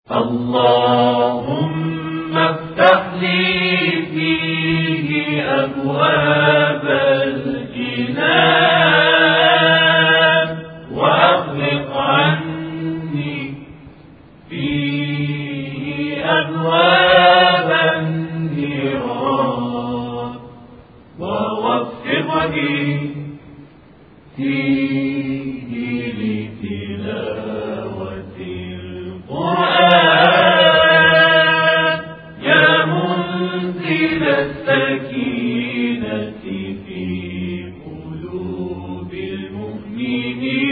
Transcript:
اللهم افتح لي فيه أبواب الجنان وأغلق عني فيه أبواب النيران ووفقني فيه لتلاوة القرآن يا منزل السكينة في قلوب المؤمنين